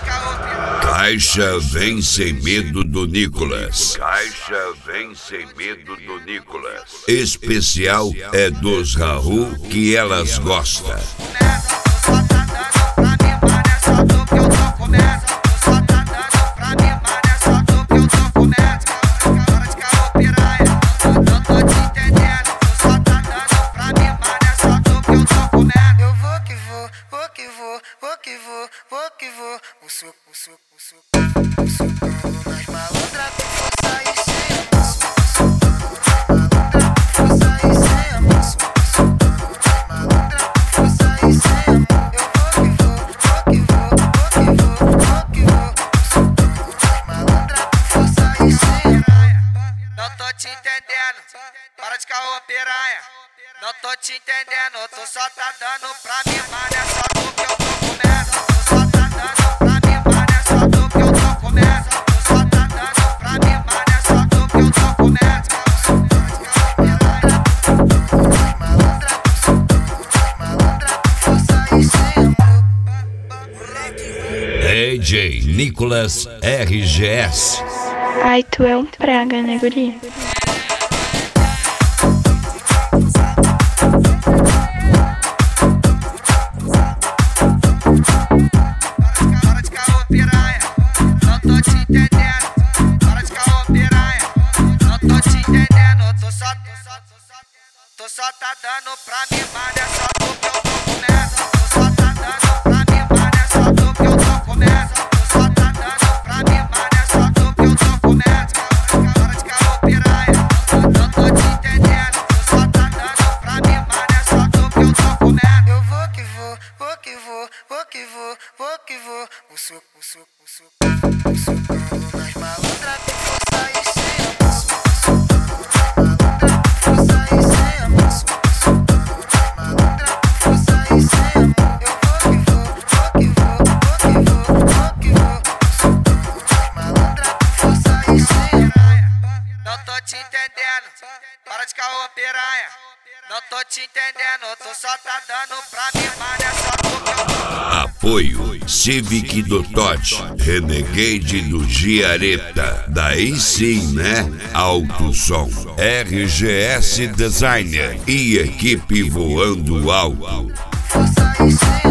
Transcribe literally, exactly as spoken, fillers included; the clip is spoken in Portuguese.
Caixa Vem Sem Medo do Nicolas. Caixa Vem Sem Medo do Nicolas. Especial é dos Raul que elas gostam. Para de caô, piranha. Não tô te entendendo, tu só tá dando pra mim, mas é só tu que eu tô comendo. Tu só tá dando pra mim, mas é só tu que eu tô comendo. Tu só tá dando pra mim, mas é só tu que eu tô comendo. D J Nicolas R G S. Ai, tu é um praga, né, guri? Para de caô, piranha. Não tô te entendendo. Para de caô, piranha. Não tô te entendendo. Tu só, tu só tá dando pra mim, mas é só tu que eu tô comendo. Tu só tá dando pra mim, mas é só tu que eu tô comendo. Tu só tá dando pra mim, mas é só tu que eu tô comendo. Para de caô, piranha. Não tô te entendendo. Tu só tá dando pra mim, mas é só tu que eu tô comendo. Eu vou que vou, vou que vou, vou que vou, vou que vou. O suco, o suco, o suco, o suco nas malandras que for sair sem amasso. Vou sair sem amasso. Malandra que for sair sem amasso. Eu vou que vou, vou que vou, vou que vou, vou que vou. Malandra que for sair sem amasso. Não tô te entendendo. Para de caô, piranha. Não tô te entendendo. Tu só tá dando pra mim, mas é só tu que eu tô. Apoio Civic do Totti, Renegade do Giareta. Daí sim, né? Alto Som, R G S Designer e equipe voando alto. Vou sair sem